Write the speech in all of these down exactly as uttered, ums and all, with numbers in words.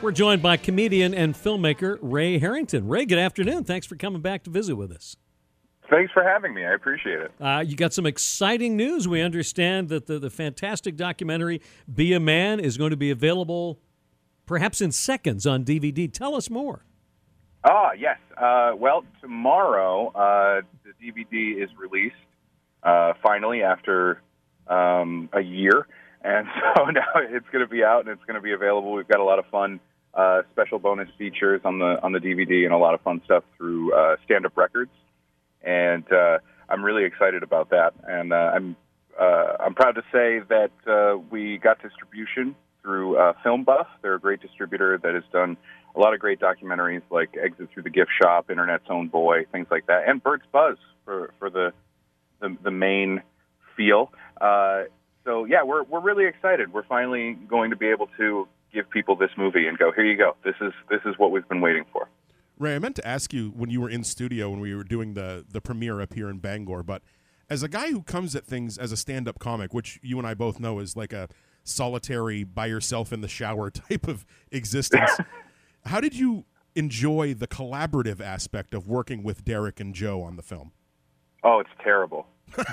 We're joined by comedian and filmmaker Ray Harrington. Ray, good afternoon. Thanks for coming back to visit with us. Thanks for having me. I appreciate it. Uh, you got some exciting news. We understand that the, the fantastic documentary Be a Man is going to be available perhaps in seconds on D V D. Tell us more. Ah, yes. Uh, well, tomorrow uh, the D V D is released, uh, finally, after um, a year. And so now it's going to be out and it's going to be available. We've got a lot of fun uh, special bonus features on the on the D V D and a lot of fun stuff through uh, Stand Up Records. And uh, I'm really excited about that. And uh, I'm uh, I'm proud to say that uh, we got distribution through uh, Film Buff. They're a great distributor that has done a lot of great documentaries like Exit Through the Gift Shop, Internet's Own Boy, things like that, and Bert's Buzz for, for the, the the main feel. Uh, so, yeah, we're we're really excited. We're finally going to be able to give people this movie and go, here you go. This is this is what we've been waiting for. Ray, I meant to ask you when you were in studio when we were doing the, the premiere up here in Bangor, but as a guy who comes at things as a stand-up comic, which you and I both know is like a solitary, by yourself in the shower type of existence, how did you enjoy the collaborative aspect of working with Derek and Joe on the film? Oh, it's terrible.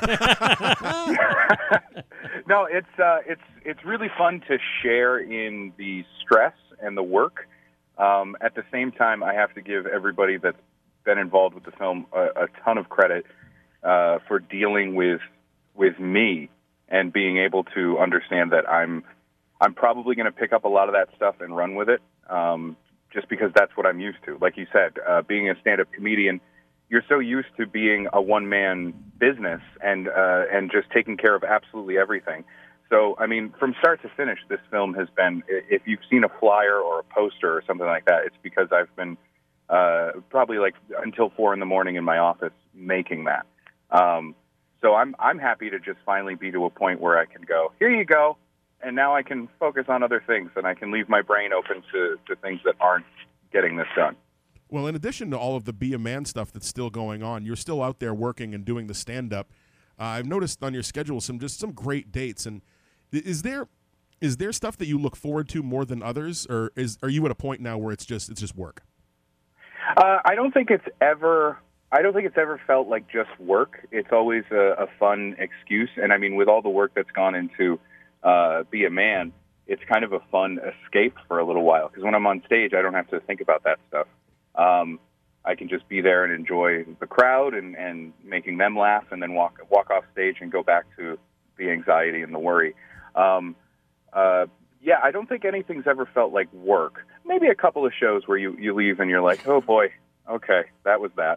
No, it's uh, it's it's really fun to share in the stress and the work. Um, at the same time, I have to give everybody that's been involved with the film a, a ton of credit uh, for dealing with with me and being able to understand that I'm I'm probably going to pick up a lot of that stuff and run with it. Um, just because that's what I'm used to. Like you said, uh, being a stand-up comedian, you're so used to being a one-man business and uh, and just taking care of absolutely everything. So, I mean, from start to finish, this film has been, if you've seen a flyer or a poster or something like that, it's because I've been uh, probably like until four in the morning in my office making that. Um, so I'm I'm happy to just finally be to a point where I can go, here you go, and now I can focus on other things, and I can leave my brain open to, to things that aren't getting this done. Well, in addition to all of the Be a Man stuff that's still going on, you're still out there working and doing the stand-up. Uh, I've noticed on your schedule some just some great dates. And is there is there stuff that you look forward to more than others, or is are you at a point now where it's just it's just work? Uh, I don't think it's ever. I don't think it's ever felt like just work. It's always a, a fun excuse, and I mean, with all the work that's gone into Uh, Be a Man, it's kind of a fun escape for a little while, because when I'm on stage, I don't have to think about that stuff. Um, I can just be there and enjoy the crowd and, and making them laugh, and then walk walk off stage and go back to the anxiety and the worry. Um, uh, yeah, I don't think anything's ever felt like work. Maybe a couple of shows where you, you leave and you're like, oh boy, okay, that was that.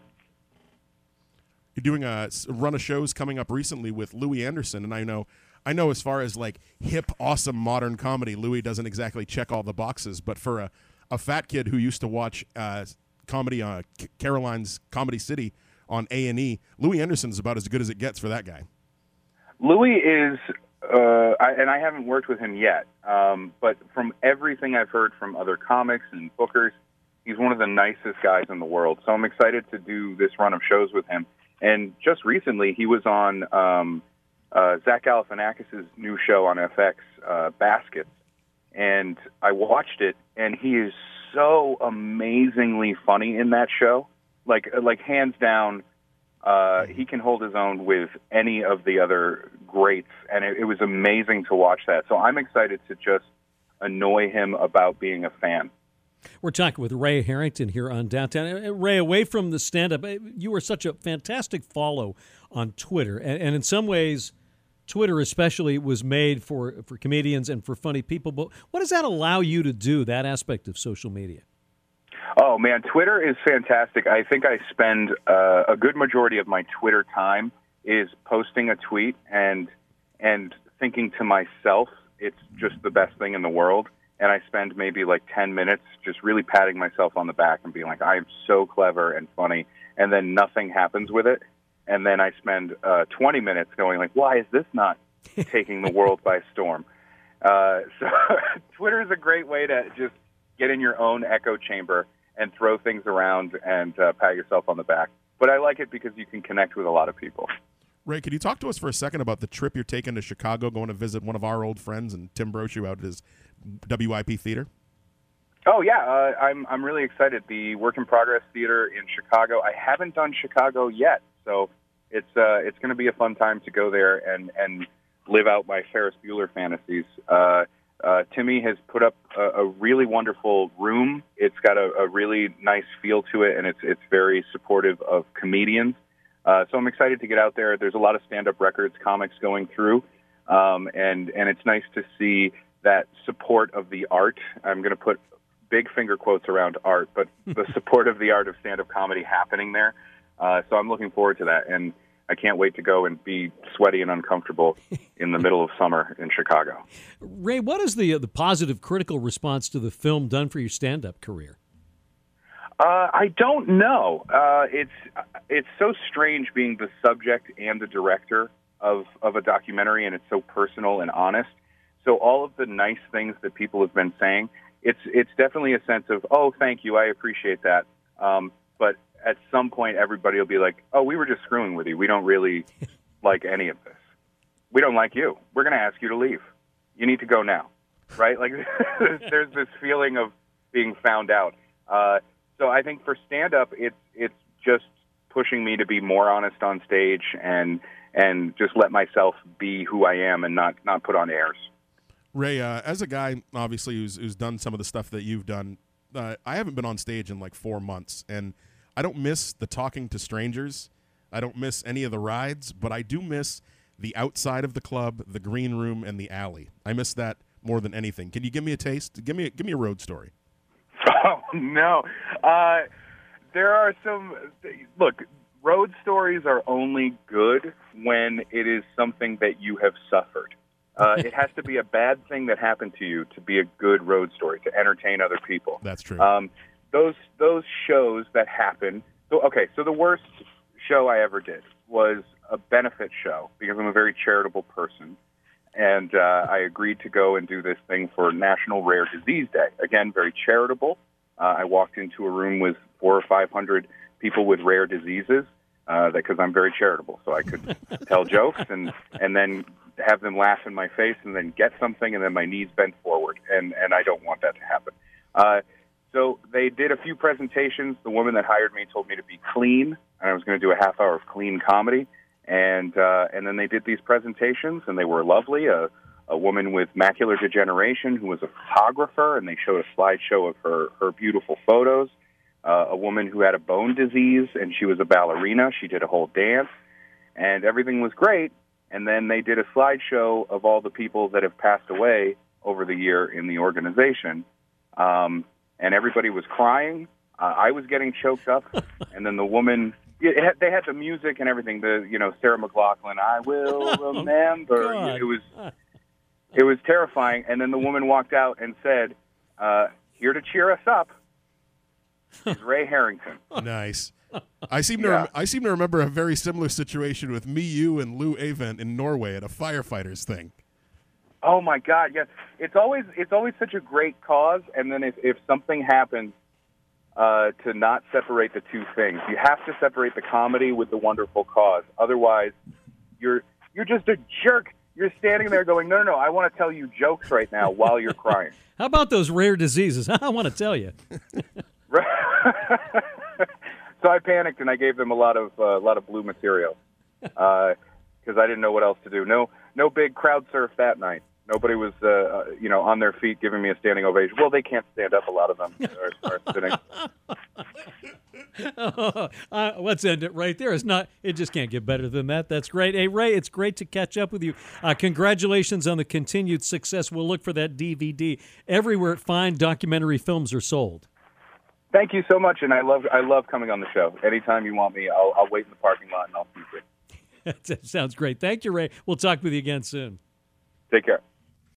You're doing a run of shows coming up recently with Louis Anderson, and I know I know as far as like hip, awesome modern comedy, Louis doesn't exactly check all the boxes. But for a, a fat kid who used to watch uh, comedy on uh, Caroline's Comedy City on A and E, Louis Anderson is about as good as it gets for that guy. Louis is, uh, I, and I haven't worked with him yet, um, but from everything I've heard from other comics and bookers, he's one of the nicest guys in the world. So I'm excited to do this run of shows with him. And just recently, he was on Um, Uh, Zach Galifianakis' new show on F X, uh, Baskets, and I watched it, and he is so amazingly funny in that show. Like, like hands down, uh, he can hold his own with any of the other greats, and it, it was amazing to watch that. So I'm excited to just annoy him about being a fan. We're talking with Ray Harrington here on Downtown. Ray, away from the stand-up, you were such a fantastic follow on Twitter, and, and in some ways, Twitter especially was made for, for comedians and for funny people. But what does that allow you to do, that aspect of social media? Oh, man, Twitter is fantastic. I think I spend uh, a good majority of my Twitter time is posting a tweet and and thinking to myself, it's just the best thing in the world. And I spend maybe like ten minutes just really patting myself on the back and being like, I'm so clever and funny. And then nothing happens with it. And then I spend uh, twenty minutes going like, why is this not taking the world by storm? Uh, so Twitter is a great way to just get in your own echo chamber and throw things around and uh, pat yourself on the back. But I like it because you can connect with a lot of people. Ray, could you talk to us for a second about the trip you're taking to Chicago, going to visit one of our old friends and Tim Brochu out at his W I P theater? Oh yeah, uh, I'm I'm really excited. The Work in Progress Theater in Chicago. I haven't done Chicago yet, so it's uh, it's going to be a fun time to go there and, and live out my Ferris Bueller fantasies. Uh, uh, Timmy has put up a, a really wonderful room. It's got a, a really nice feel to it, and it's it's very supportive of comedians. Uh, so I'm excited to get out there. There's a lot of stand-up records, comics going through, um, and and it's nice to see that support of the art. I'm going to put big finger quotes around art, but the support of the art of stand-up comedy happening there. Uh, so I'm looking forward to that, and I can't wait to go and be sweaty and uncomfortable in the middle of summer in Chicago. Ray, what is the uh, the positive critical response to the film done for your stand-up career? Uh, I don't know. Uh, it's it's so strange being the subject and the director of, of a documentary, and it's so personal and honest. So all of the nice things that people have been saying, it's it's definitely a sense of, oh, thank you, I appreciate that. Um, but at some point, everybody will be like, oh, we were just screwing with you. We don't really like any of this. We don't like you. We're going to ask you to leave. You need to go now, right? Like, there's this feeling of being found out. Uh, so I think for stand-up, it's it's just pushing me to be more honest on stage and and just let myself be who I am and not, not put on airs. Ray, uh, as a guy, obviously, who's who's done some of the stuff that you've done, uh, I haven't been on stage in like four months, and I don't miss the talking to strangers. I don't miss any of the rides, but I do miss the outside of the club, the green room, and the alley. I miss that more than anything. Can you give me a taste? Give me a, give me a road story. Oh, no. Uh, there are some – look, road stories are only good when it is something that you have suffered. Uh, it has to be a bad thing that happened to you to be a good road story, to entertain other people. That's true. Um, those those shows that happen. So okay, so the worst show I ever did was a benefit show because I'm a very charitable person, and uh, I agreed to go and do this thing for National Rare Disease Day. Again, very charitable. Uh, I walked into a room with four or five hundred people with rare diseases uh, because I'm very charitable, so I could tell jokes and and then have them laugh in my face and then get something and then my knees bent forward, and and I don't want that to happen. Uh, So they did a few presentations. The woman that hired me told me to be clean, and I was going to do a half hour of clean comedy. And uh, and then they did these presentations, and they were lovely. A, a woman with macular degeneration who was a photographer, and they showed a slideshow of her, her beautiful photos. Uh, a woman who had a bone disease, and she was a ballerina. She did a whole dance, and everything was great. And then they did a slideshow of all the people that have passed away over the year in the organization. Um And everybody was crying. Uh, I was getting choked up. And then the woman, it had, they had the music and everything. The you know Sarah McLachlan, I will remember. Oh, it was it was terrifying. And then the woman walked out and said, uh, "Here to cheer us up is Ray Harrington." Nice. I seem to Yeah. rem- I seem to remember a very similar situation with me, you, and Lou Avent in Norway at a firefighters thing. Oh my God! Yes, it's always it's always such a great cause, and then if if something happens, uh, to not separate the two things. You have to separate the comedy with the wonderful cause. Otherwise, you're you're just a jerk. You're standing there going, no, no, no. I want to tell you jokes right now while you're crying. How about those rare diseases? I want to tell you. So I panicked and I gave them a lot of uh, a lot of blue material because uh, I didn't know what else to do. No, no big crowd surf that night. Nobody was, uh, uh, you know, on their feet giving me a standing ovation. Well, they can't stand up. A lot of them are, are sitting. Oh, uh, let's end it right there. It's not. It just can't get better than that. That's great. Hey, Ray, it's great to catch up with you. Uh, congratulations on the continued success. We'll look for that D V D everywhere fine documentary films are sold. Thank you so much, and I love I love coming on the show. Anytime you want me, I'll, I'll wait in the parking lot and I'll see you. That sounds great. Thank you, Ray. We'll talk with you again soon. Take care.